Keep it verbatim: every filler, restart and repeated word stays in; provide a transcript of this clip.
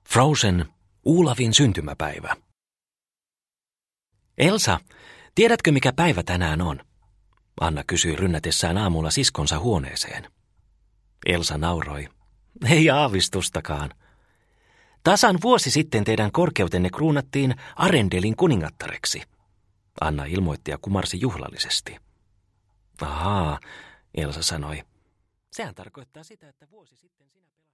Frozen, Olavin syntymäpäivä. Elsa, tiedätkö mikä päivä tänään on? Anna kysyi rynnätessään aamulla siskonsa huoneeseen. Elsa nauroi. Ei aavistustakaan. Tasan vuosi sitten teidän korkeutenne kruunattiin Arendelin kuningattareksi. Anna ilmoitti ja kumarsi juhlallisesti. Ahaa, Elsa sanoi. Sehän tarkoittaa sitä, että vuosi sitten sinä